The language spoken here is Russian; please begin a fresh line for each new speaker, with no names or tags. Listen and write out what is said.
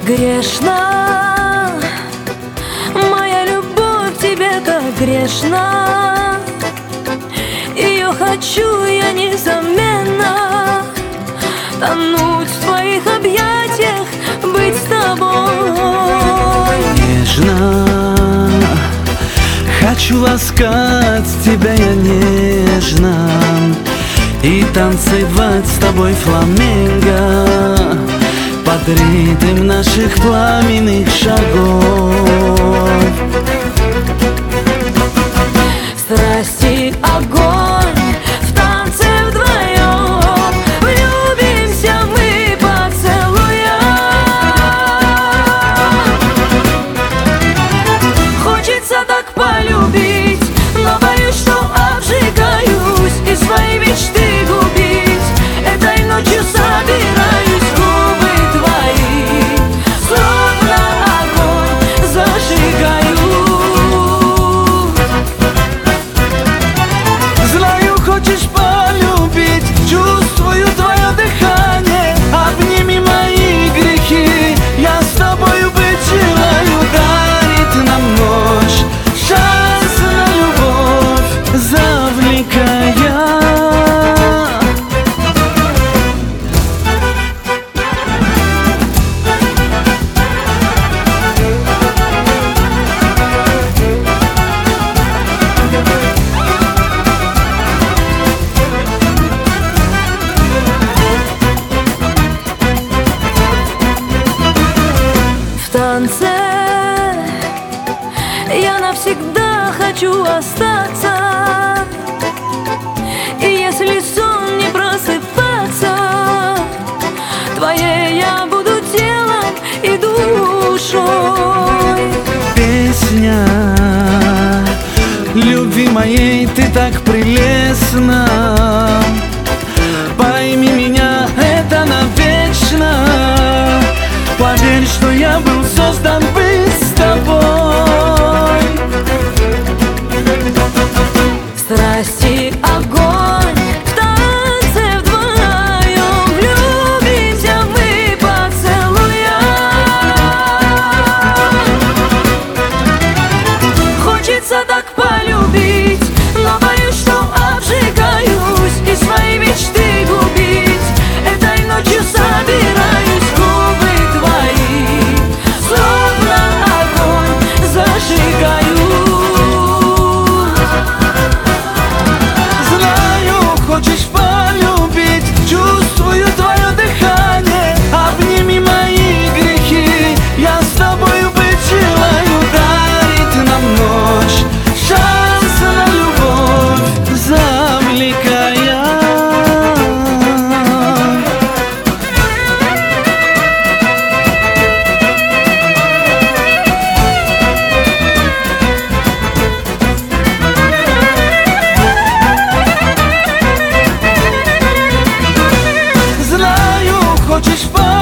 Грешна, моя любовь тебе так грешна. Ее хочу я несомненно, тонуть в твоих объятиях, быть с тобой.
Нежно, хочу ласкать тебя я нежно и танцевать с тобой фламенго под ритм наших пламенных шагов.
Страсти огонь, в танце вдвоем, влюбимся мы поцелуя. Хочется так полюбить, но боюсь, что обжигаюсь и свои мечты губить. Этой ночью собираюсь, губы твои словно огонь зажигаю.
Знаю, хочешь полюбить, чувствую твое дыхание. Обними мои грехи, я с тобою быть желаю. Дарит нам ночь шанс на любовь, завлекая.
В танце я навсегда хочу остаться. И если сон не просыпаться, твоей я буду телом и душой.
Песня любви моей, ты так прелестна. Пойми меня, это навечно. Поверь, что я был создан быть с тобой.
Страсти огонь, в танце вдвоем, влюбимся мы поцелуя. Хочется так полюбить, но боюсь, что обжигаюсь и свои мечты губить. Этой ночью собираюсь, губы твои словно огонь зажигаю.
Знаю, хочешь полюбить, чувствую твое дыхание. Обними мои грехи, я с тобою быть желаю. Дарит нам ночь шанс на любовь, завлекая. Знаю, хочешь полюбить,